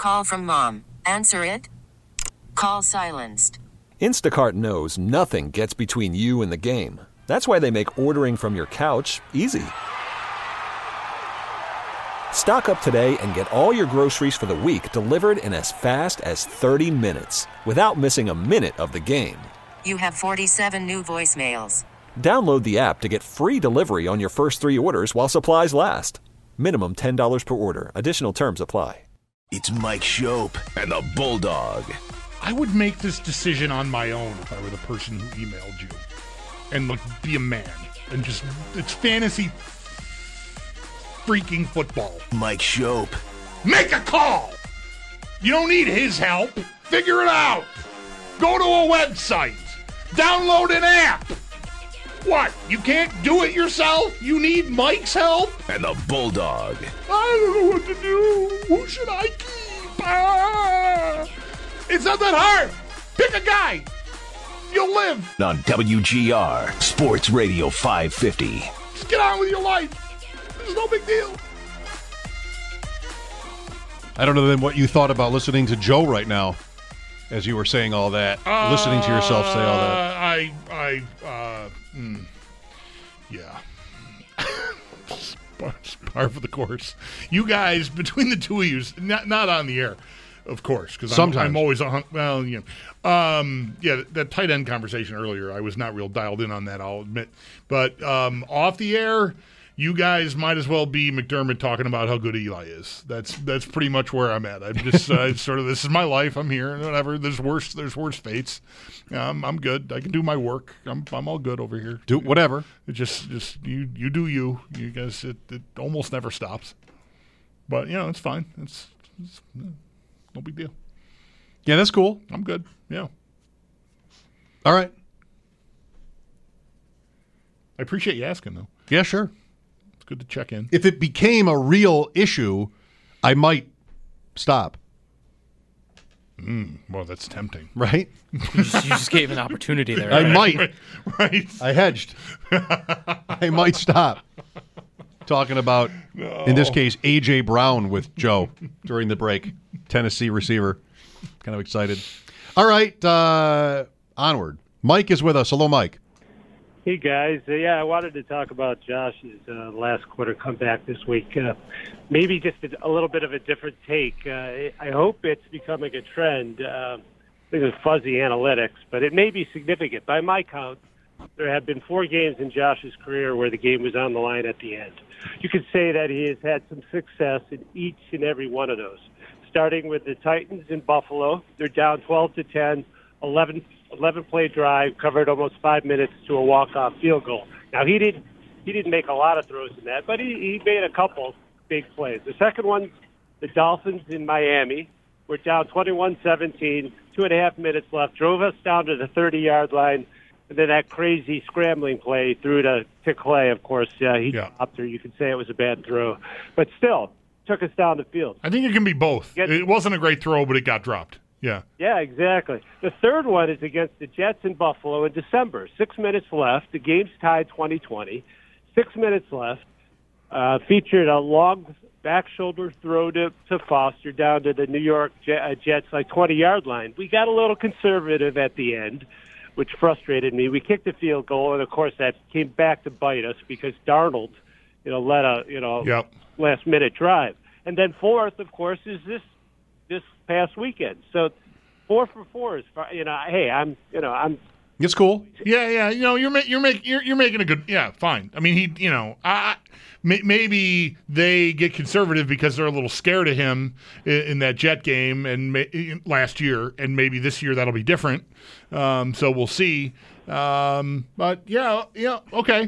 Call from mom. Answer it. Call silenced. Instacart knows nothing gets between you and the game. That's why they make ordering from your couch easy. Stock up today and get all your groceries for the week delivered in as fast as 30 minutes without missing a minute of the game. You have 47 new voicemails. Download the app to get free delivery on your first 3 orders while supplies last. Minimum $10 per order. Additional terms apply. It's Mike Schopp and the Bulldog. I would make this decision on my own if I were the person who emailed you. And look, be a man. And just, it's fantasy freaking football. Mike Schopp. Make a call! You don't need his help. Figure it out. Go to a website. Download an app. What? You can't do it yourself? You need Mike's help? And the Bulldog. I don't know what to do. Who should I keep? It's not that hard. Pick a guy. You'll live. On WGR Sports Radio 550. Just get on with your life. It's no big deal. I don't know then what you thought about listening to Joe right now as you were saying all that. Listening to yourself say all that. Yeah. It's par for the course. You guys, between the two of you, not on the air, of course, because I'm always on. Well, you know, that tight end conversation earlier, I was not real dialed in on that, I'll admit. But off the air, you guys might as well be McDermott talking about how good Eli is. That's pretty much where I'm at. I'm just sort of, this is my life. I'm here. Whatever. There's worse fates. I'm good. I can do my work. I'm all good over here. Do whatever. It just you do you. You guys. It almost never stops. But it's fine. It's no big deal. Yeah, that's cool. I'm good. Yeah. All right. I appreciate you asking, though. Yeah, sure. It's good to check in. If it became a real issue, I might stop. Well, that's tempting. Right? You just gave an opportunity there. I might. Right. I hedged. I might stop talking about, in this case, A.J. Brown with Joe during the break. Tennessee receiver. Kind of excited. All right. Onward. Mike is with us. Hello, Mike. Hey, guys. I wanted to talk about Josh's last quarter comeback this week. Maybe just a little bit of a different take. I hope it's becoming a trend. I think it's fuzzy analytics, but it may be significant. By my count, there have been 4 games in Josh's career where the game was on the line at the end. You could say that he has had some success in each and every one of those, starting with the Titans in Buffalo. They're down 12-10, 11-play drive, covered almost 5 minutes to a walk-off field goal. Now, he didn't make a lot of throws in that, but he made a couple big plays. The second one, the Dolphins in Miami, were down 21-17, 2.5 minutes left, drove us down to the 30-yard line, and then that crazy scrambling play through to Clay, of course. He dropped her. You could say it was a bad throw. But still, took us down the field. I think it can be both. It wasn't a great throw, but it got dropped. Yeah. Yeah, exactly. The third one is against the Jets in Buffalo in December. 6 minutes left. The game's tied 20-20. 6 minutes left. Featured a long back shoulder throw to Foster down to the New York Jets, 20-yard line. We got a little conservative at the end, which frustrated me. We kicked a field goal, and, of course, that came back to bite us because Darnold, led a, last-minute drive. And then fourth, of course, is this past weekend. So 4 for 4 is, hey, I'm. It's cool. Yeah. You're making a good. Yeah, fine. I mean, maybe they get conservative because they're a little scared of him in that Jet game and last year, and maybe this year that'll be different. So we'll see. But yeah, okay.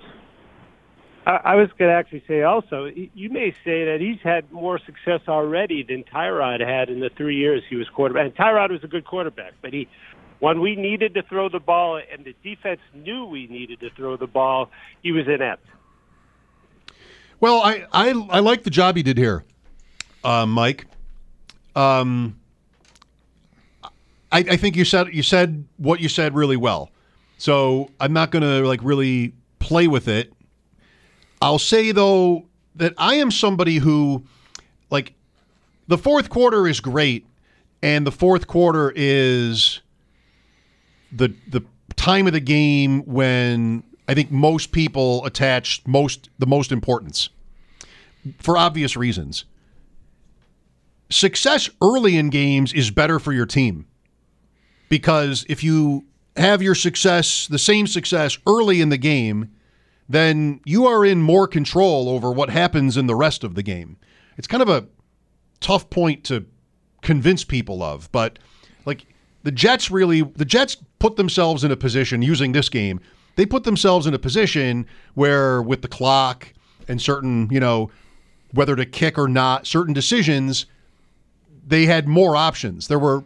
I was going to actually say also, you may say that he's had more success already than Tyrod had in the 3 years he was quarterback. And Tyrod was a good quarterback, but when we needed to throw the ball and the defense knew we needed to throw the ball, he was inept. Well, I like the job he did here, Mike. I think you said what you said really well. So I'm not going to really play with it. I'll say, though, that I am somebody who, the fourth quarter is great, and the fourth quarter is the time of the game when I think most people attach the most importance for obvious reasons. Success early in games is better for your team because if you have your success, the same success early in the game, then you are in more control over what happens in the rest of the game. It's kind of a tough point to convince people of, but like the Jets put themselves in a position using this game. They put themselves in a position where with the clock and certain, whether to kick or not, certain decisions, they had more options. There was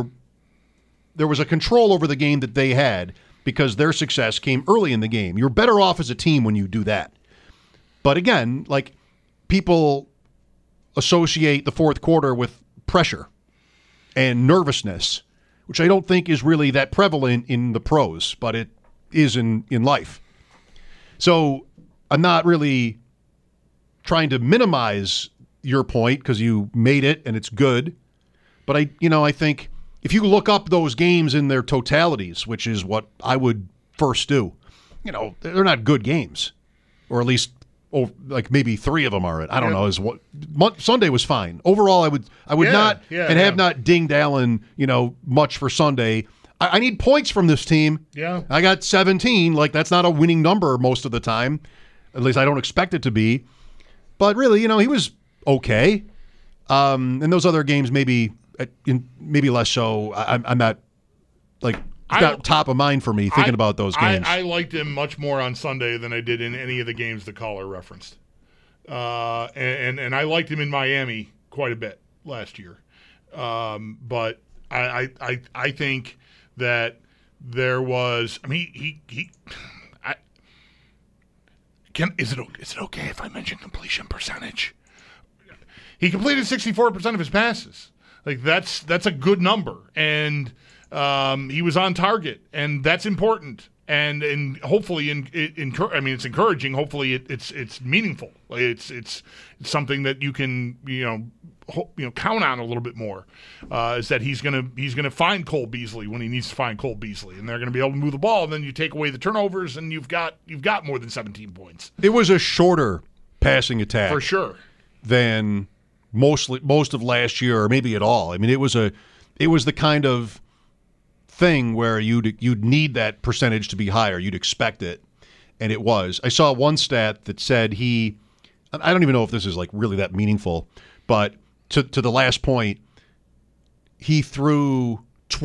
a control over the game that they had because their success came early in the game. You're better off as a team when you do that. But again, like people associate the fourth quarter with pressure and nervousness, which I don't think is really that prevalent in the pros, but it is in life. So I'm not really trying to minimize your point because you made it and it's good. But I think if you look up those games in their totalities, which is what I would first do, they're not good games, or at least like maybe three of them are. I don't know. Sunday was fine overall. I would have not dinged Allen, much for Sunday. I need points from this team. Yeah, I got 17. Like that's not a winning number most of the time. At least I don't expect it to be. But really, he was okay. And those other games maybe less so. I'm not like it's not top of mind for me thinking about those games. I liked him much more on Sunday than I did in any of the games the caller referenced. And I liked him in Miami quite a bit last year. But I think that there was. I mean, is it okay if I mention completion percentage? He completed 64% of his passes. Like that's a good number, and he was on target, and that's important. And hopefully, it's encouraging. Hopefully, it's meaningful. It's something that you can count on a little bit more. Is that he's gonna find Cole Beasley when he needs to find Cole Beasley, and they're gonna be able to move the ball. And then you take away the turnovers, and you've got more than 17 points. It was a shorter passing attack for sure than most of last year, or maybe at all. I mean, it was the kind of thing where you'd need that percentage to be higher. You'd expect it, and it was. I saw one stat that said I don't even know if this is like really that meaningful, but to the last point, he threw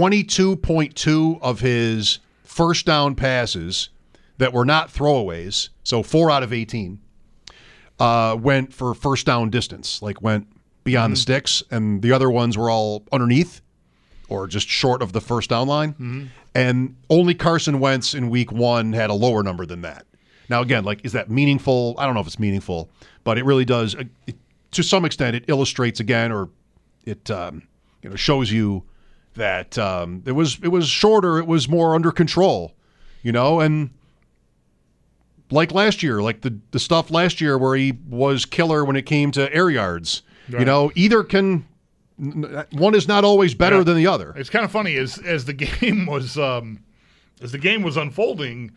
22.2 of his first down passes that were not throwaways, so 4 out of 18, went for first down distance, like went beyond the sticks, and the other ones were all underneath or just short of the first down line. Mm-hmm. And only Carson Wentz in week 1 had a lower number than that. Now, again, like, is that meaningful? I don't know if it's meaningful, but it really does. To some extent, it illustrates again, or it shows you that it was shorter, it was more under control, and like last year, like the stuff last year where he was killer when it came to air yards. Right. Either one is not always better than the other. It's kind of funny as the game was unfolding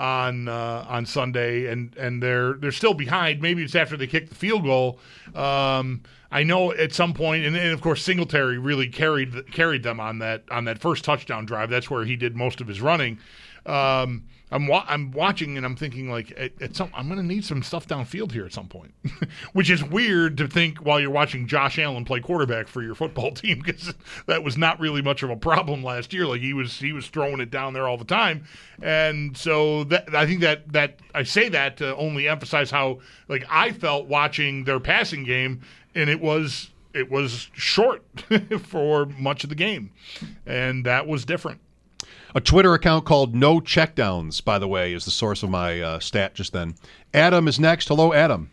on Sunday, and they're still behind. Maybe it's after they kicked the field goal. I know at some point, and of course Singletary really carried them on that first touchdown drive. That's where he did most of his running. I'm watching and I'm thinking like I'm going to need some stuff downfield here at some point, which is weird to think while you're watching Josh Allen play quarterback for your football team, because that was not really much of a problem last year. Like he was throwing it down there all the time, and so I think that I say that to only emphasize how like I felt watching their passing game, and it was short for much of the game, and that was different. A Twitter account called No Checkdowns, by the way, is the source of my stat just then. Adam is next. Hello, Adam.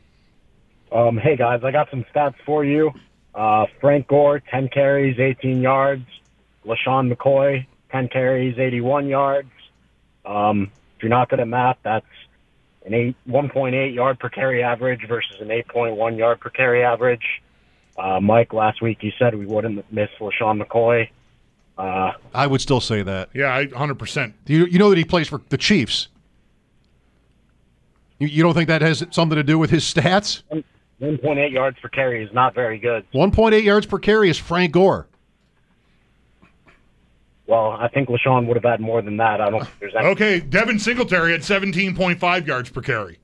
Hey, guys. I got some stats for you. Frank Gore, 10 carries, 18 yards. LaShawn McCoy, 10 carries, 81 yards. If you're not good at math, that's an 1.8 yard per carry average versus an 8.1 yard per carry average. Mike, last week you said we wouldn't miss LaShawn McCoy. I would still say that. Yeah, 100%. You know that he plays for the Chiefs. You don't think that has something to do with his stats? 1.8 yards per carry is not very good. 1.8 yards per carry is Frank Gore. Well, I think LaShawn would have had more than that. I don't think there's any. Okay, Devin Singletary had 17.5 yards per carry.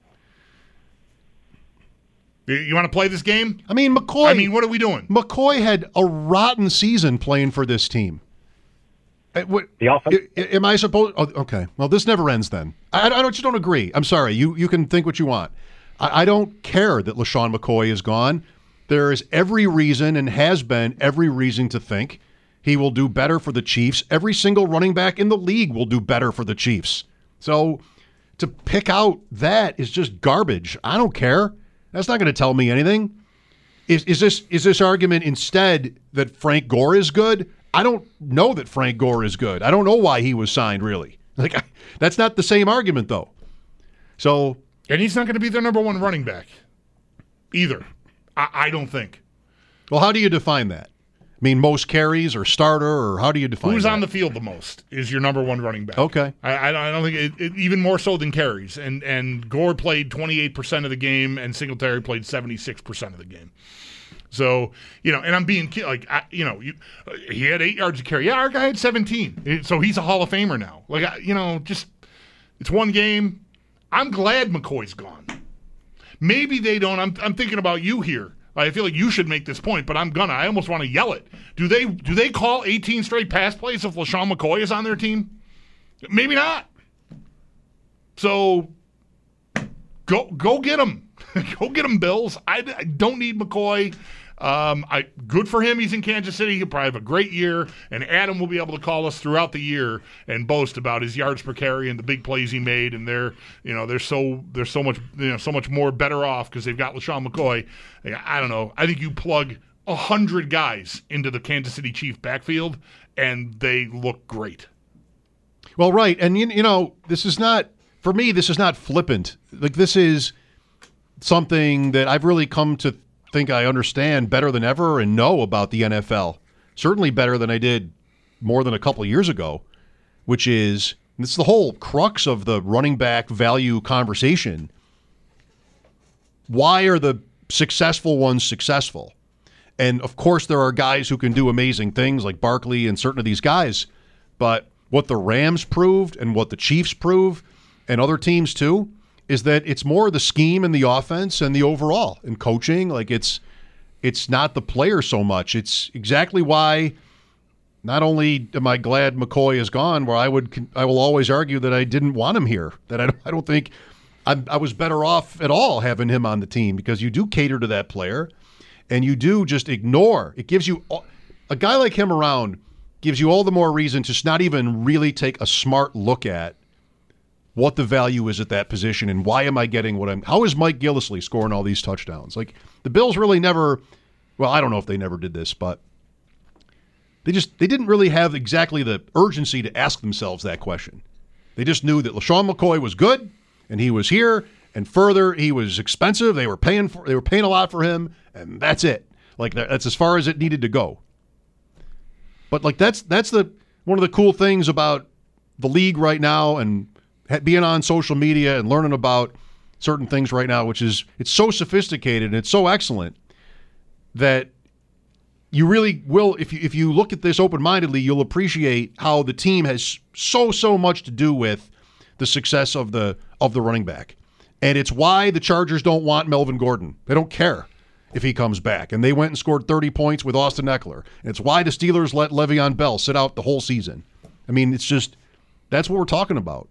You want to play this game? I mean, McCoy. What are we doing? McCoy had a rotten season playing for this team. The offense? Am I supposed? Oh, okay. Well, this never ends then. I just don't agree. I'm sorry. You can think what you want. I don't care that LaShawn McCoy is gone. There is every reason and has been every reason to think he will do better for the Chiefs. Every single running back in the league will do better for the Chiefs. So to pick out that is just garbage. I don't care. That's not going to tell me anything. Is this argument instead that Frank Gore is good? I don't know that Frank Gore is good. I don't know why he was signed, really. That's not the same argument, though. And he's not going to be their number one running back either. I don't think. Well, how do you define that? I mean, most carries or starter, or how do you define Who's that? on the field the most is your number one running back. Okay. I don't think it even more so than carries. And Gore played 28% of the game, and Singletary played 76% of the game. So, and I'm being he had 8 yards of carry. Yeah, our guy had 17. So he's a Hall of Famer now. It's one game. I'm glad McCoy's gone. Maybe they don't. I'm thinking about you here. I feel like you should make this point, but I almost want to yell it. Do they call 18 straight pass plays if LaShawn McCoy is on their team? Maybe not. So go get him. Go get him, Bills. I don't need McCoy. Good for him. He's in Kansas City. He'll probably have a great year, and Adam will be able to call us throughout the year and boast about his yards per carry and the big plays he made. And they're so much more better off because they've got LaShawn McCoy. I don't know. I think you plug 100 guys into the Kansas City Chiefs backfield, and they look great. Well, right, and this is not for me. This is not flippant. This is something that I've really come to think I understand better than ever and know about the NFL. Certainly better than I did more than a couple of years ago, which is this is the whole crux of the running back value conversation. Why are the successful ones successful? And of course there are guys who can do amazing things like Barkley and certain of these guys, but what the Rams proved and what the Chiefs prove and other teams too is that it's more the scheme and the offense and the overall and coaching. It's not the player so much. It's exactly why not only am I glad McCoy is gone, where I will always argue that I didn't want him here, that I don't think I was better off at all having him on the team, because you do cater to that player and you do just ignore. It gives you a guy like him around gives you all the more reason to not even really take a smart look at what the value is at that position and why am I getting how is Mike Gillislee scoring all these touchdowns? The Bills really never, well, I don't know if they never did this, but they didn't really have exactly the urgency to ask themselves that question. They just knew that LaShawn McCoy was good and he was here, and further, he was expensive. They were paying a lot for him, and that's it. That's as far as it needed to go. But that's one of the cool things about the league right now and being on social media and learning about certain things right now, which is it's so sophisticated and it's so excellent that you really will, if you look at this open-mindedly, you'll appreciate how the team has so much to do with the success of the running back. And it's why the Chargers don't want Melvin Gordon. They don't care if he comes back. And they went and scored 30 points with Austin Eckler. And it's why the Steelers let Le'Veon Bell sit out the whole season. I mean, it's just, that's what we're talking about.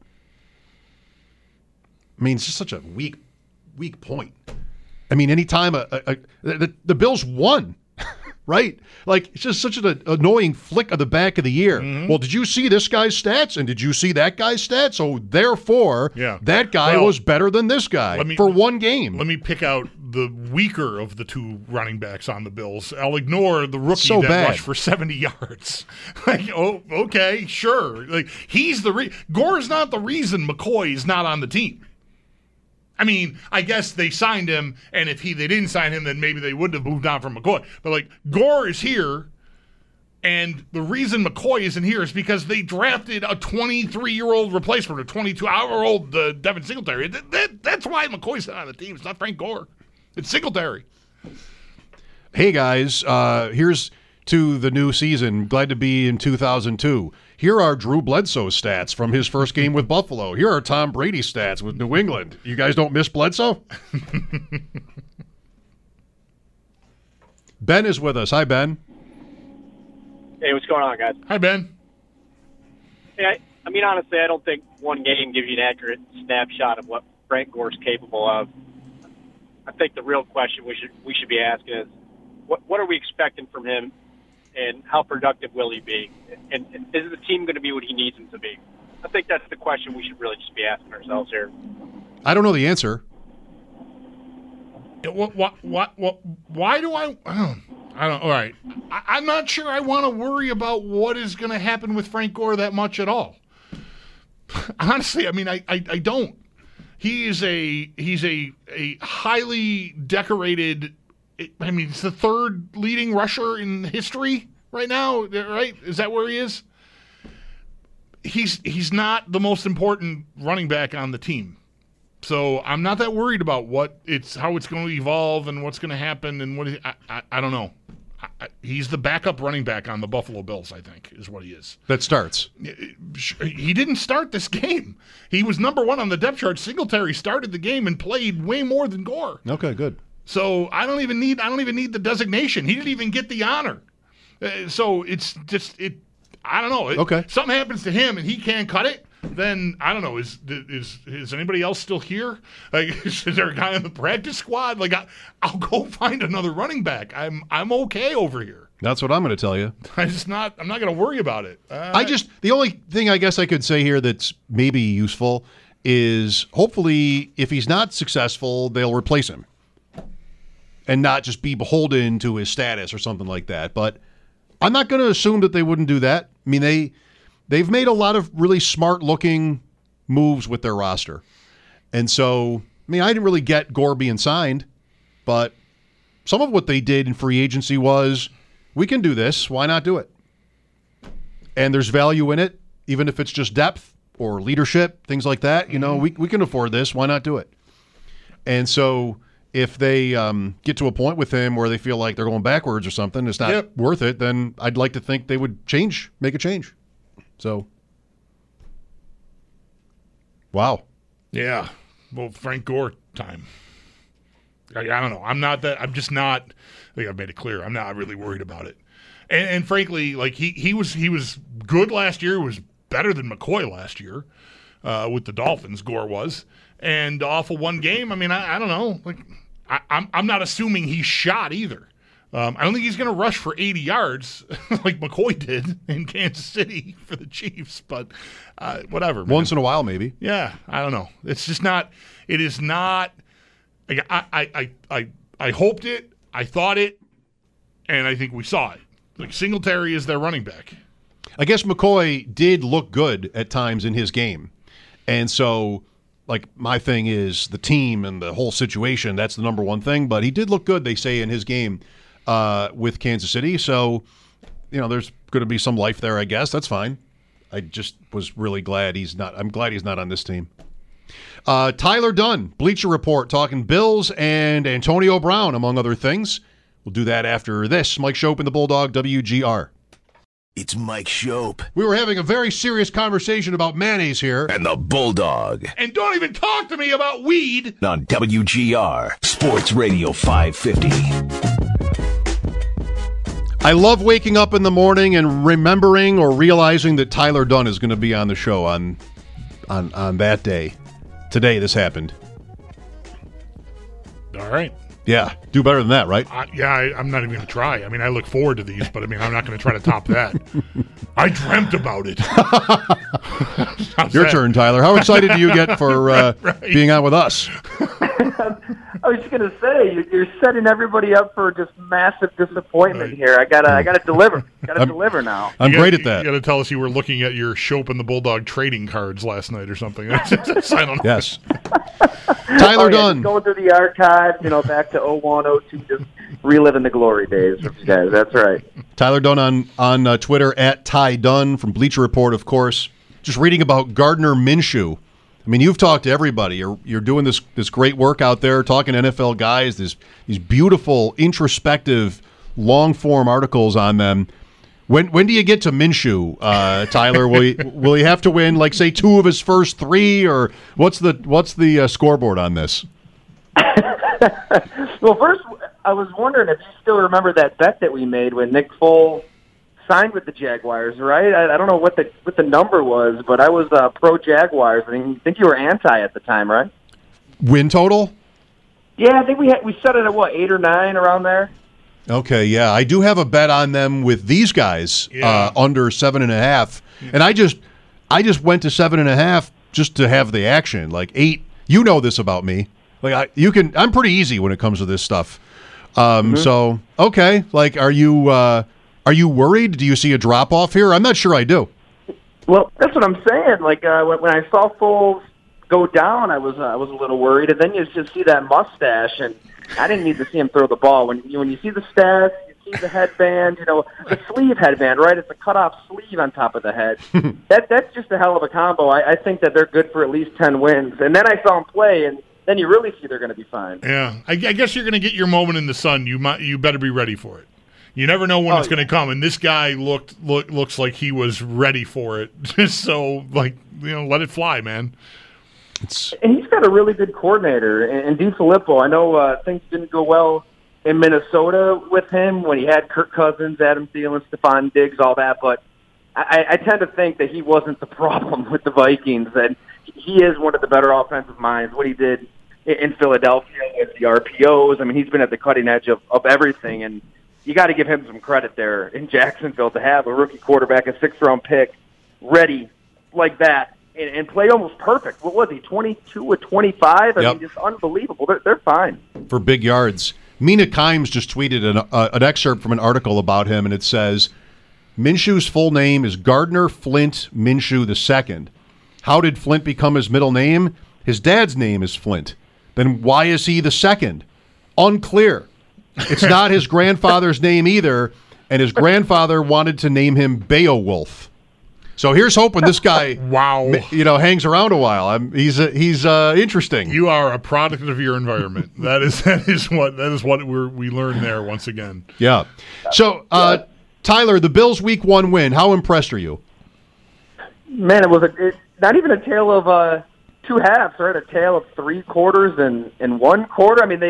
I mean, it's just such a weak point. I mean, anytime the Bills won, right? It's just such an annoying flick of the back of the ear. Mm-hmm. Well, did you see this guy's stats? And did you see that guy's stats? So therefore, that guy was better than this guy for one game. Let me pick out the weaker of the two running backs on the Bills. I'll ignore the rookie rushed for 70 yards. Okay, sure. He's Gore's not the reason McCoy is not on the team. I mean, I guess they signed him, and if they didn't sign him, then maybe they wouldn't have moved on from McCoy. But, like, Gore is here, and the reason McCoy isn't here is because they drafted a 23-year-old replacement, a 22-year-old Devin Singletary. That's why McCoy's not on the team. It's not Frank Gore. It's Singletary. Hey, guys, here's to the new season. Glad to be in 2002. Here are Drew Bledsoe's stats from his first game with Buffalo. Here are Tom Brady's stats with New England. You guys don't miss Bledsoe? Ben is with us. Hi, Ben. Hey, what's going on, guys? Hi, Ben. Hey, I mean, honestly, I don't think one game gives you an accurate snapshot of what Frank Gore's capable of. I think the real question we should be asking is, what are we expecting from him, and how productive will he be? And is the team going to be what he needs him to be? I think that's the question we should really just be asking ourselves here. I don't know the answer. Why do I don't. All right. I'm not sure I want to worry about what is going to happen with Frank Gore that much at all. Honestly, I mean, I don't. He's a highly decorated. I mean, he's the third leading rusher in history right now, right? Is that where he is? He's not the most important running back on the team. So I'm not that worried about how it's going to evolve and what's going to happen and I don't know. He's the backup running back on the Buffalo Bills, I think, is what he is. That starts. He didn't start this game. He was number one on the depth chart. Singletary started the game and played way more than Gore. Okay, good. So I don't even need the designation. He didn't even get the honor. So it's just I don't know. Okay. Something happens to him and he can't cut it. Then I don't know. Is anybody else still here? Like, is there a guy on the practice squad? Like, I'll go find another running back. I'm okay over here. That's what I'm going to tell you. I'm not going to worry about it. The only thing I guess I could say here that's maybe useful is hopefully if he's not successful, they'll replace him and not just be beholden to his status or something like that. But I'm not going to assume that they wouldn't do that. I mean, They've made a lot of really smart-looking moves with their roster. And so, I mean, I didn't really get Gore being signed, but some of what they did in free agency was, we can do this, why not do it? And there's value in it, even if it's just depth or leadership, things like that. You know, we can afford this, why not do it? And so if they get to a point with him where they feel like they're going backwards or something, it's not worth it, then I'd like to think they would make a change. So, wow. Yeah. Well, Frank Gore time. I don't know. I'm just not, I think I've made it clear. I'm not really worried about it. And frankly, like he was good last year, was better than McCoy last year with the Dolphins, Gore was. And off of one game, I mean, I don't know. Like I'm not assuming he's shot either. I don't think he's going to rush for 80 yards like McCoy did in Kansas City for the Chiefs, but whatever. Man. Once in a while, maybe. Yeah, I don't know. It's just not. It is not. I hoped it. I thought it, and I think we saw it. Like Singletary is their running back. I guess McCoy did look good at times in his game, and so. Like, my thing is the team and the whole situation. That's the number one thing. But he did look good, they say, in his game with Kansas City. So, you know, there's going to be some life there, I guess. That's fine. I just was really glad he's not. I'm glad he's not on this team. Tyler Dunn, Bleacher Report, talking Bills and Antonio Brown, among other things. We'll do that after this. Mike Schopp and the Bulldog, WGR. It's Mike Schopp. We were having a very serious conversation about mayonnaise here. And the Bulldog. And don't even talk to me about weed. On WGR, Sports Radio 550. I love waking up in the morning and remembering or realizing that Tyler Dunn is going to be on the show on that day. Today this happened. All right. Yeah, do better than that, right? I'm not even going to try. I mean, I look forward to these, but I mean, I'm not going to try to top that. I dreamt about it. Your turn, Tyler. How excited do you get for being on with us? I was just gonna say you're setting everybody up for just massive disappointment here. I gotta deliver. Deliver now. I'm great at that. You gotta tell us you were looking at your Shope and the Bulldog trading cards last night or something. I don't know. Yes. Tyler Dunn. Just going through the archives, back to 01, 02, just reliving the glory days with you guys. That's right. Tyler Dunn on Twitter at Ty Dunn from Bleacher Report, of course. Just reading about Gardner Minshew. I mean, you've talked to everybody. You're doing this great work out there, talking to NFL guys. These beautiful, introspective, long-form articles on them. When do you get to Minshew, Tyler? Will he have to win, like, say, 2 of his first 3, or what's the scoreboard on this? Well, first, I was wondering if you still remember that bet that we made when Nick Foles signed with the Jaguars, right? I don't know what the number was, but I was pro Jaguars. I think you were anti at the time, right? Win total? Yeah, I think we set it at 8 or 9 around there. Okay, yeah, I do have a bet on them with these guys under 7.5, and I just went to 7.5 just to have the action. Like 8, you know this about me. Like I'm pretty easy when it comes to this stuff. So okay, like are you worried? Do you see a drop off here? I'm not sure I do. Well, that's what I'm saying. Like when I saw Foles go down, I was a little worried, and then you just see that mustache, and I didn't need to see him throw the ball. When you see the stats, you see the headband, the sleeve headband, right? It's a cut-off sleeve on top of the head. That's just a hell of a combo. I think that they're good for at least 10 wins. And then I saw him play, and then you really see they're going to be fine. Yeah, I guess you're going to get your moment in the sun. You better be ready for it. You never know when it's going to come, and this guy looks like he was ready for it. So, let it fly, man. And he's got a really good coordinator, and DeFilippo. I know things didn't go well in Minnesota with him when he had Kirk Cousins, Adam Thielen, Stephon Diggs, all that, but I tend to think that he wasn't the problem with the Vikings, and he is one of the better offensive minds. What he did in Philadelphia with the RPOs, I mean, he's been at the cutting edge of everything, and you got to give him some credit there in Jacksonville to have a rookie quarterback, a 6th-round pick, ready like that and play almost perfect. What was he, 22 or 25? I mean, just unbelievable. They're fine. For big yards. Mina Kimes just tweeted an excerpt from an article about him, and it says, Minshew's full name is Gardner Flint Minshew II. How did Flint become his middle name? His dad's name is Flint. Then why is he the second? Unclear. It's not his grandfather's name either, and his grandfather wanted to name him Beowulf. So here's hoping this guy, hangs around a while. He's interesting. You are a product of your environment. that is what we learned there once again. Yeah. So Tyler, the Bills' Week 1 win. How impressed are you? Man, it was not even a tale of 2 halves, right? A tale of 3 quarters and 1 quarter. I mean,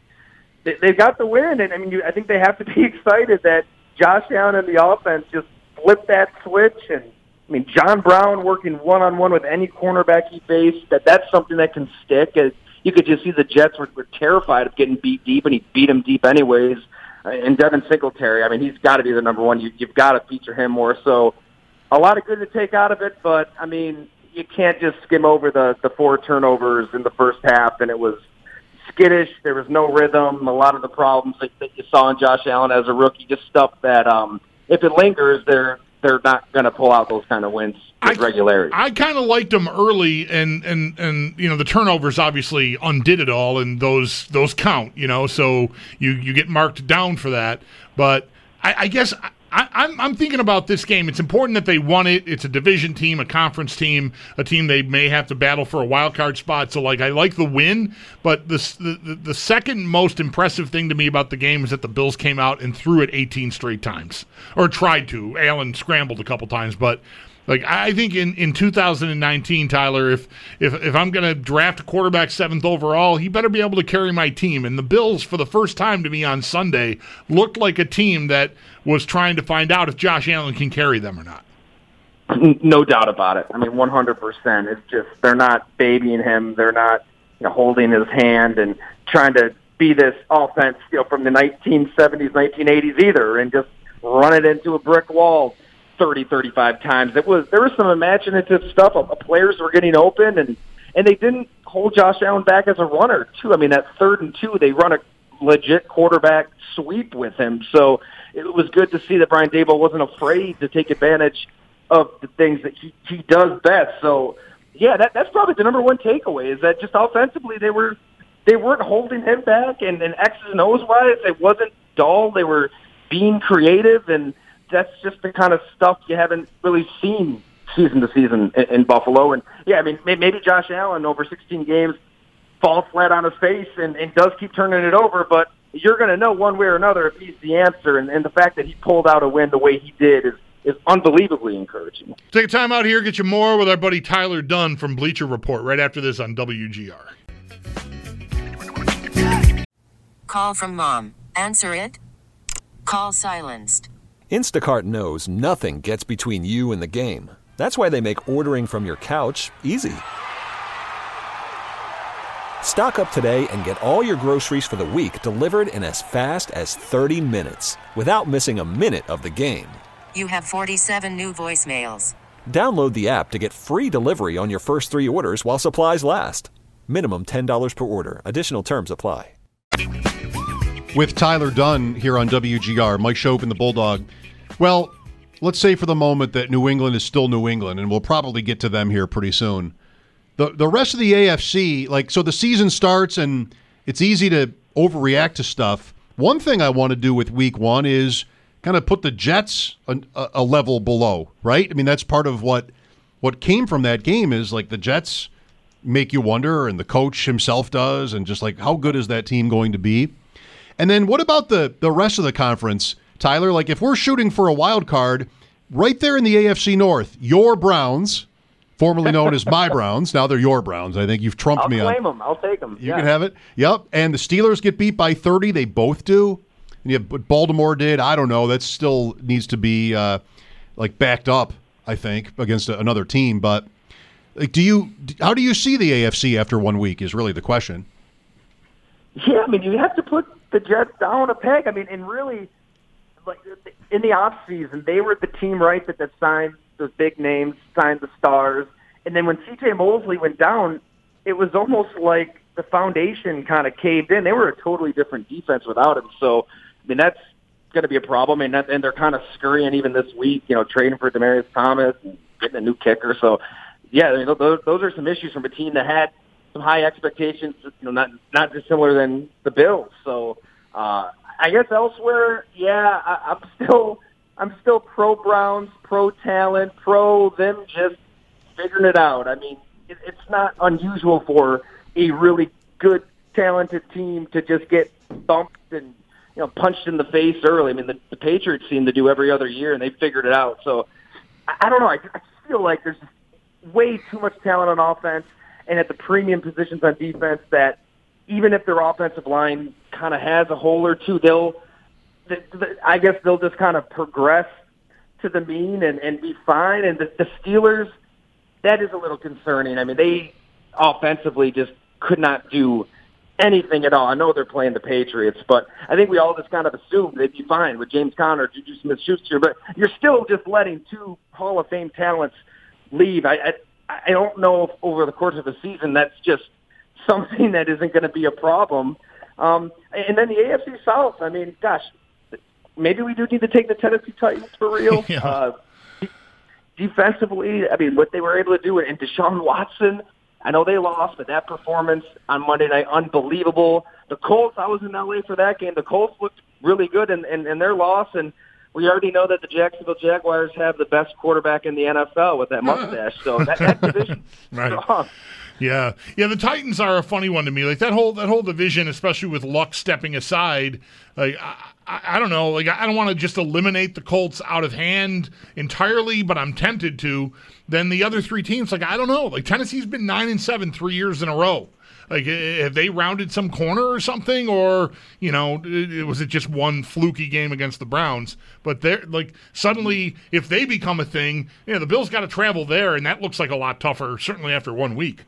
they've got the win, and I mean, I think they have to be excited that Josh Allen and the offense just flipped that switch. And I mean, John Brown working one-on-one with any cornerback he faced, that's something that can stick. You could just see the Jets were terrified of getting beat deep, and he beat them deep anyways. And Devin Singletary, I mean, he's got to be the number one. You've got to feature him more. So a lot of good to take out of it, but, I mean, you can't just skim over the 4 turnovers in the first half, and it was skittish. There was no rhythm. A lot of the problems that you saw in Josh Allen as a rookie, just stuff that if it lingers, they're not going to pull out those kind of wins with regularity. I kind of liked them early, and the turnovers obviously undid it all, and those count, so you get marked down for that. But I guess I'm thinking about this game. It's important that they won it. It's a division team, a conference team, a team they may have to battle for a wild card spot. So, I like the win. But the second most impressive thing to me about the game is that the Bills came out and threw it 18 straight times, or tried to. Allen scrambled a couple times, but I think in 2019, Tyler, if I'm going to draft a quarterback 7th overall, he better be able to carry my team. And the Bills, for the first time to me on Sunday, looked like a team that was trying to find out if Josh Allen can carry them or not. No doubt about it. I mean, 100%. It's just they're not babying him. They're not holding his hand and trying to be this offense from the 1970s, 1980s either, and just run it into a brick wall 30, 35 times. There was some imaginative stuff. Players were getting open, and they didn't hold Josh Allen back as a runner, too. I mean, that 3rd and 2, they run a legit quarterback sweep with him. So it was good to see that Brian Daboll wasn't afraid to take advantage of the things that he does best. So, yeah, that's probably the number one takeaway, is that just offensively they weren't holding him back, and X's and O's wise, it wasn't dull. They were being creative, and that's just the kind of stuff you haven't really seen season to season in Buffalo. And yeah, I mean, maybe Josh Allen over 16 games falls flat on his face and does keep turning it over, but you're going to know one way or another if he's the answer. And the fact that he pulled out a win the way he did is unbelievably encouraging. Take a time out here, get you more with our buddy Tyler Dunn from Bleacher Report right after this on WGR. Call from mom. Answer it. Call silenced. Instacart knows nothing gets between you and the game. That's why they make ordering from your couch easy. Stock up today and get all your groceries for the week delivered in as fast as 30 minutes without missing a minute of the game. You have 47 new voicemails. Download the app to get free delivery on your first 3 orders while supplies last. Minimum $10 per order. Additional terms apply. With Tyler Dunn here on WGR, Mike Schopp and the Bulldog. Well, let's say for the moment that New England is still New England, and we'll probably get to them here pretty soon. The rest of the AFC, so the season starts and it's easy to overreact to stuff. One thing I want to do with week 1 is kind of put the Jets a level below, right? I mean, that's part of what came from that game is like the Jets make you wonder, and the coach himself does, and just like how good is that team going to be? And then what about the rest of the conference, Tyler? Like if we're shooting for a wild card, right there in the AFC North, your Browns, formerly known as my Browns, now they're your Browns. I think you've trumped me on. I'll claim them. I'll take them. You can have it. Yep. And the Steelers get beat by 30. They both do. And yeah, but Baltimore did. I don't know. That still needs to be backed up, I think, against another team. But how do you see the AFC after 1 week is really the question. Yeah, I mean, you have to put the Jets down a peg. I mean, and really, like in the off season, they were the team, right, that signed the big names, signed the stars, and then when C.J. Mosley went down, it was almost like the foundation kind of caved in. They were a totally different defense without him. So, I mean, that's going to be a problem, and they're kind of scurrying even this week, trading for Demaryius Thomas and getting a new kicker. So, yeah, those are some issues from a team that had some high expectations, not dissimilar than the Bills. So, I guess elsewhere, yeah, I'm still pro Browns, pro talent, pro them just figuring it out. I mean, it's not unusual for a really good, talented team to just get bumped and punched in the face early. I mean, the Patriots seem to do every other year, and they figured it out. So I don't know. I feel like there's way too much talent on offense and at the premium positions on defense that even if their offensive line kind of has a hole or two, I guess they'll just kind of progress to the mean and be fine. And the Steelers, that is a little concerning. I mean, they offensively just could not do anything at all. I know they're playing the Patriots, but I think we all just kind of assumed they'd be fine with James Conner, Juju Smith-Schuster, but you're still just letting 2 Hall of Fame talents leave. I don't know if over the course of the season that's just something that isn't going to be a problem. And then the AFC South, I mean, gosh, maybe we do need to take the Tennessee Titans for real. Yeah. Defensively, I mean, what they were able to do, and Deshaun Watson, I know they lost, but that performance on Monday night, unbelievable. The Colts, I was in L.A. for that game. The Colts looked really good in their loss, and we already know that the Jacksonville Jaguars have the best quarterback in the NFL with that mustache. So that division right. strong. Yeah. The Titans are a funny one to me. Like that whole division, especially with Luck stepping aside. Like I don't know. Like I don't want to just eliminate the Colts out of hand entirely, but I'm tempted to. Then the other 3 teams, like I don't know. Like Tennessee's been 9-7 3 years in a row. Like have they rounded some corner or something, or was it just one fluky game against the Browns? But they're like suddenly, if they become a thing, the Bills got to travel there, and that looks like a lot tougher. Certainly after 1 week.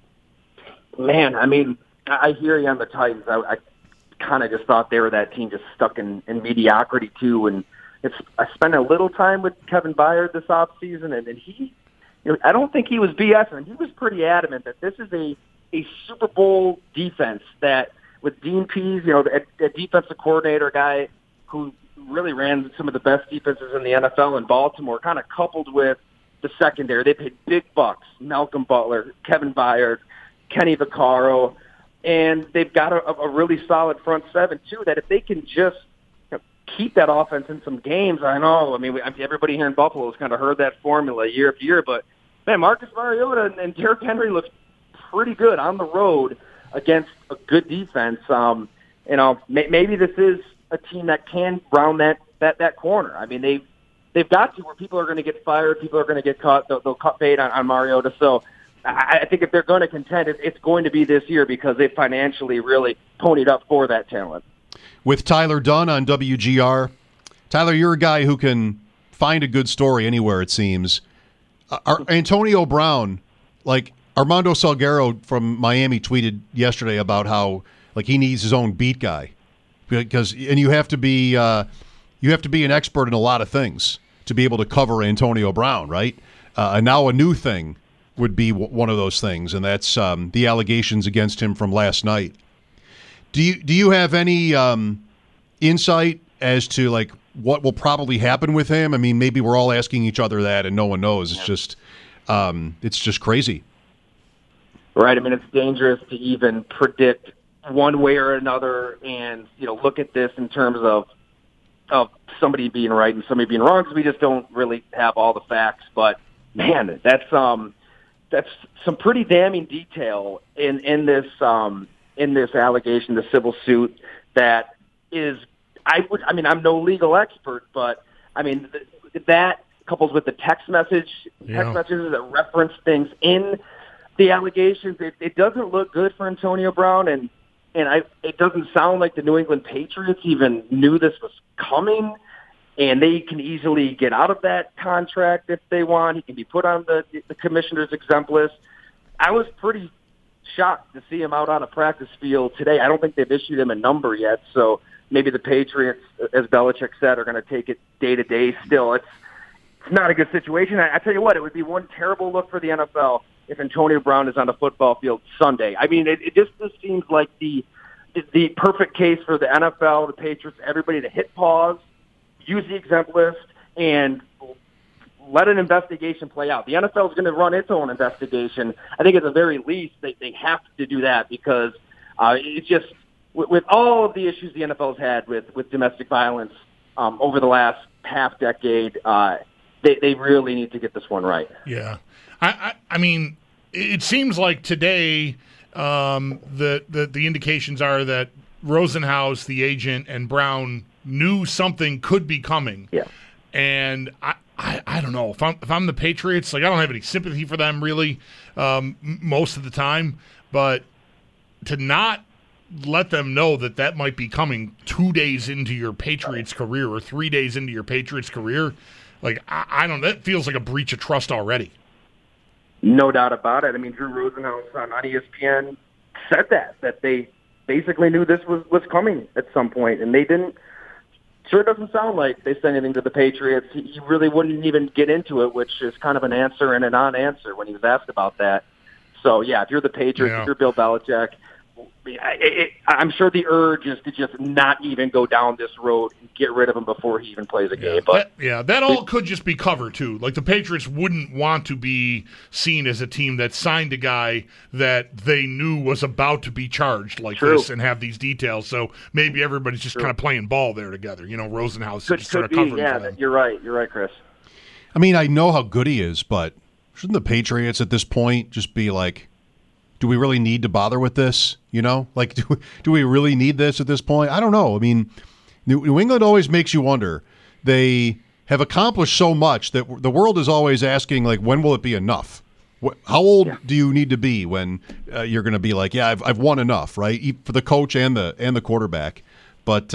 Man, I mean, I hear you on the Titans. I kind of just thought they were that team just stuck in mediocrity too. And I spent a little time with Kevin Byard this offseason, and he, I don't think he was BSing. He was pretty adamant that this is a a Super Bowl defense that with Dean Pease, a defensive coordinator guy who really ran some of the best defenses in the NFL in Baltimore, kind of coupled with the secondary. They paid big bucks. Malcolm Butler, Kevin Byard, Kenny Vaccaro, and they've got a really solid front seven, too, that if they can just keep that offense in some games, everybody here in Buffalo has kind of heard that formula year after year, but, man, Marcus Mariota and Derrick Henry look pretty good on the road against a good defense. Maybe this is a team that can round that corner. I mean, they've got to, where people are going to get fired, people are going to get cut. They'll cut bait on Mariota. So I think if they're going to contend, it's going to be this year because they financially really ponied up for that talent. With Tyler Dunn on WGR. Tyler, you're a guy who can find a good story anywhere, it seems. Antonio Brown, like Armando Salguero from Miami tweeted yesterday about how he needs his own beat guy, and you have to be an expert in a lot of things to be able to cover Antonio Brown, right? And now a new thing would be one of those things, and that's the allegations against him from last night. Do you have any insight as to what will probably happen with him? I mean, maybe we're all asking each other that, and no one knows. It's just crazy. Right. I mean, it's dangerous to even predict one way or another, and look at this in terms of somebody being right and somebody being wrong, because we just don't really have all the facts. But man, that's some pretty damning detail in this allegation, the civil suit that is. I'm no legal expert, but that coupled with the text messages that reference things in the allegations, it doesn't look good for Antonio Brown, and it doesn't sound like the New England Patriots even knew this was coming, and they can easily get out of that contract if they want. He can be put on the commissioner's exempt list. I was pretty shocked to see him out on a practice field today. I don't think they've issued him a number yet, so maybe the Patriots, as Belichick said, are going to take it day to day still. It's not a good situation. I tell you what, it would be one terrible look for the NFL if Antonio Brown is on a football field Sunday. I mean, it just seems like the perfect case for the NFL, the Patriots, everybody to hit pause, use the exempt list, and let an investigation play out. The NFL is going to run its own investigation. I think at the very least they have to do that, because it's just with all of the issues the NFL has had with domestic violence over the last half decade, they really need to get this one right. Yeah. I mean, it seems like today the indications are that Rosenhaus, the agent, and Brown knew something could be coming. Yeah. And I don't know. If I'm the Patriots, I don't have any sympathy for them really most of the time. But to not let them know that might be coming 2 days into your Patriots career or 3 days into your Patriots career, I don't know. That feels like a breach of trust already. No doubt about it. I mean, Drew Rosenhaus on ESPN said that they basically knew this was coming at some point, and they didn't. Sure doesn't sound like they said anything to the Patriots. He really wouldn't even get into it, which is kind of an answer and a non-answer when he was asked about that. So, yeah, if you're the Patriots, if you're Bill Belichick, I'm sure the urge is to just not even go down this road and get rid of him before he even plays a game. But that all could just be cover, too. The Patriots wouldn't want to be seen as a team that signed a guy that they knew was about to be charged this and have these details. So maybe everybody's just kind of playing ball there together. Rosenhaus just sort of covering for them. You're right. You're right, Chris. I mean, I know how good he is, but shouldn't the Patriots at this point just be like, do we really need to bother with this? Do we really need this at this point? I don't know. I mean, New England always makes you wonder. They have accomplished so much that the world is always asking, when will it be enough? How old do you need to be when you're going to be like, yeah, I've won enough, right? For the coach and the quarterback. But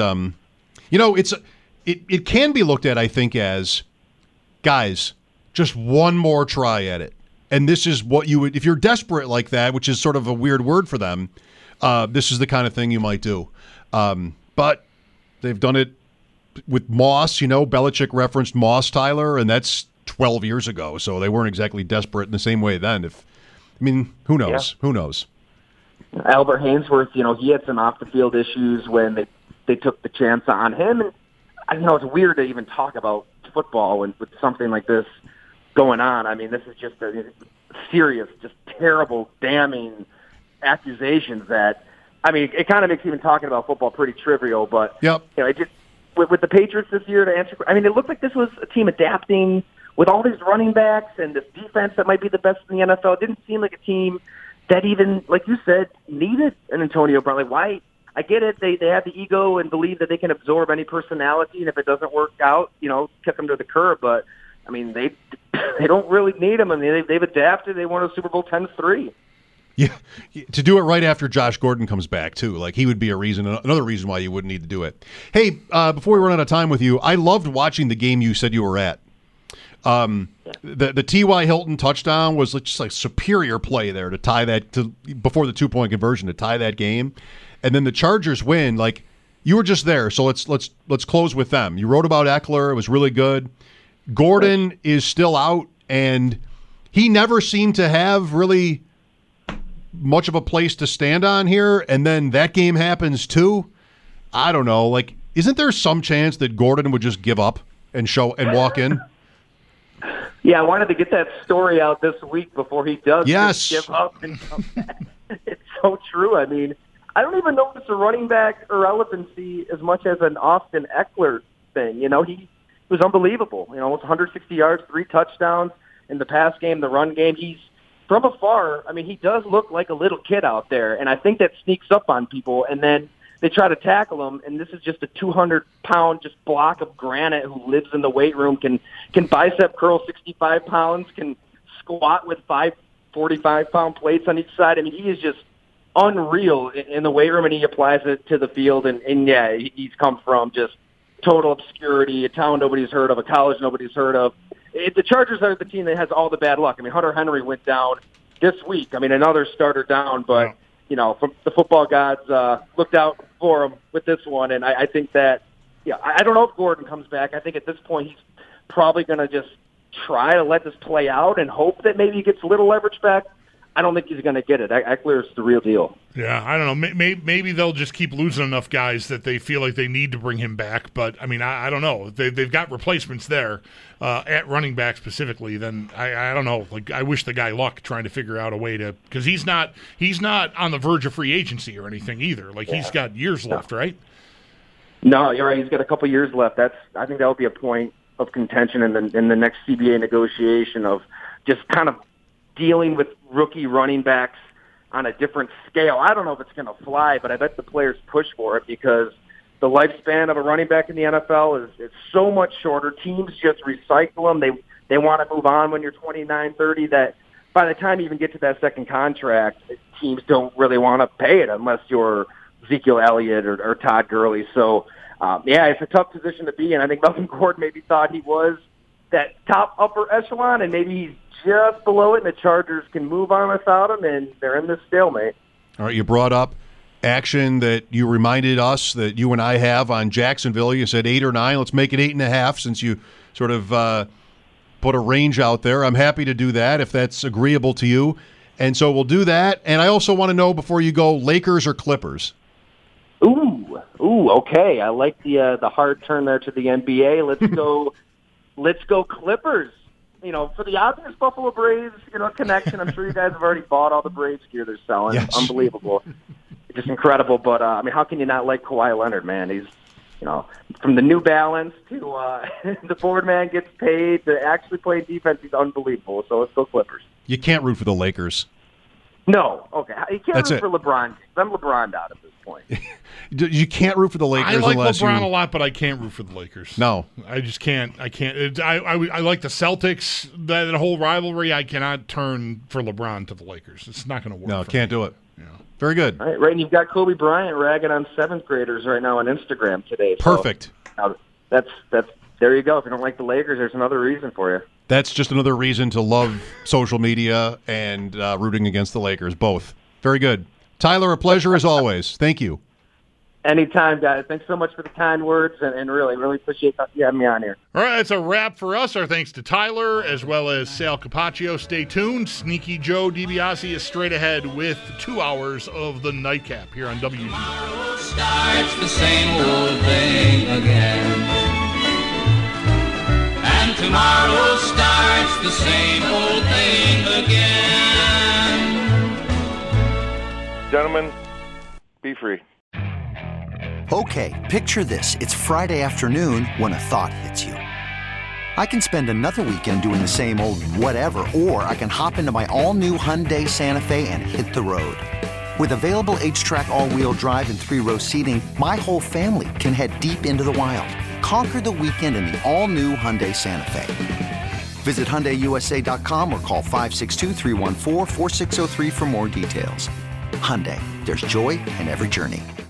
it can be looked at, I think, as, guys, just one more try at it. And this is what you would, if you're desperate like that, which is sort of a weird word for them, this is the kind of thing you might do. But they've done it with Moss. Belichick referenced Moss, Tyler, and that's 12 years ago. So they weren't exactly desperate in the same way then. Who knows? Yeah. Who knows? Albert Hainsworth, he had some off-the-field issues when they took the chance on him. And, it's weird to even talk about football with something like this going on. I mean, this is just a serious, just terrible, damning accusations that, it kind of makes even talking about football pretty trivial. But, it just, with the Patriots this year, to answer, it looked like this was a team adapting with all these running backs and this defense that might be the best in the NFL. It didn't seem like a team that even, like you said, needed an Antonio Brown. Like, why? I get it. They have the ego and believe that they can absorb any personality, and if it doesn't work out, kick them to the curb. But, they don't really need him. They've adapted. They won a Super Bowl 10-3. Yeah, to do it right after Josh Gordon comes back, too. Like, he would be another reason why you wouldn't need to do it. Hey, before we run out of time with you, I loved watching the game you said you were at. The T.Y. Hilton touchdown was just like superior play there to tie that before the 2-point conversion to tie that game, and then the Chargers win. Like, you were just there, so let's close with them. You wrote about Eckler; it was really good. Gordon is still out, and he never seemed to have really much of a place to stand on here. And then that game happens too. I don't know. Like, isn't there some chance that Gordon would just give up and walk in? Yeah, I wanted to get that story out this week before he does just give up and come back. It's so true. I don't even know if it's a running back irrelevancy as much as an Austin Eckler thing. He was unbelievable. Almost 160 yards, 3 touchdowns in the pass game, the run game. He's from afar. He does look like a little kid out there, and I think that sneaks up on people. And then they try to tackle him, and this is just a 200-pound just block of granite who lives in the weight room, can bicep curl 65 pounds, can squat with 5 45-pound plates on each side. He is just unreal in the weight room, and he applies it to the field. And yeah, he's come from just total obscurity, a town nobody's heard of, a college nobody's heard of. The Chargers are the team that has all the bad luck. Hunter Henry went down this week. Another starter down, but the football gods looked out for him with this one. And I think that, I don't know if Gordon comes back. I think at this point he's probably going to just try to let this play out and hope that maybe he gets a little leverage back. I don't think he's going to get it. Eckler's the real deal. Yeah, I don't know. Maybe they'll just keep losing enough guys that they feel like they need to bring him back. But, I don't know. They've got replacements there at running back specifically. Then I don't know. Like, I wish the guy luck trying to figure out a way to – because he's not on the verge of free agency or anything either. Like, he's got years left, right? No, you're right. He's got a couple years left. I think that will be a point of contention in the next CBA negotiation of just kind of dealing with rookie running backs on a different scale. I don't know if it's going to fly, but I bet the players push for it because the lifespan of a running back in the NFL is so much shorter. Teams just recycle them. They want to move on when you're 29, 30, that by the time you even get to that second contract, teams don't really want to pay it unless you're Ezekiel Elliott or Todd Gurley. So, it's a tough position to be in. I think Melvin Gordon maybe thought he was that top upper echelon, and maybe he's just below it, and the Chargers can move on without him, and they're in this stalemate. All right, you brought up action that you reminded us that you and I have on Jacksonville. You said 8 or 9. Let's make it 8.5 since you sort of put a range out there. I'm happy to do that if that's agreeable to you. And so we'll do that. And I also want to know before you go, Lakers or Clippers? Ooh, okay. I like the hard turn there to the NBA. Let's go Clippers. For the obvious Buffalo Braves, connection. I'm sure you guys have already bought all the Braves gear they're selling. Yes. Unbelievable. Just incredible. But, how can you not like Kawhi Leonard, man? He's, from the New Balance to the board man gets paid to actually play defense, he's unbelievable. So let's go Clippers. You can't root for the Lakers. No. Okay. You can't That's root it. for LeBron. I'm LeBron'd out at this point. You can't root for the Lakers. I like unless LeBron you... a lot, but I can't root for the Lakers. No. I just can't. I can't. I like the Celtics, that whole rivalry. I cannot turn for LeBron to the Lakers. It's not going to work. No, for can't me. do it. Yeah. Very good. All right, and you've got Kobe Bryant ragging on 7th graders right now on Instagram today. So Perfect. That's there you go. If you don't like the Lakers, there's another reason for you. That's just another reason to love social media and rooting against the Lakers, both. Very good. Tyler, a pleasure as always. Thank you. Anytime, guys. Thanks so much for the kind words, and really, really appreciate you having me on here. All right, that's a wrap for us. Our thanks to Tyler as well as Sal Capaccio. Stay tuned. Sneaky Joe DiBiase is straight ahead with 2 hours of the Nightcap here on WG. Tomorrow starts the same old thing again. And tomorrow starts the same old thing again. Gentlemen, be free. Okay, picture this. It's Friday afternoon when a thought hits you. I can spend another weekend doing the same old whatever, or I can hop into my all-new Hyundai Santa Fe and hit the road. With available H-Track all-wheel drive and 3-row seating, my whole family can head deep into the wild. Conquer the weekend in the all-new Hyundai Santa Fe. Visit HyundaiUSA.com or call 562-314-4603 for more details. Hyundai, there's joy in every journey.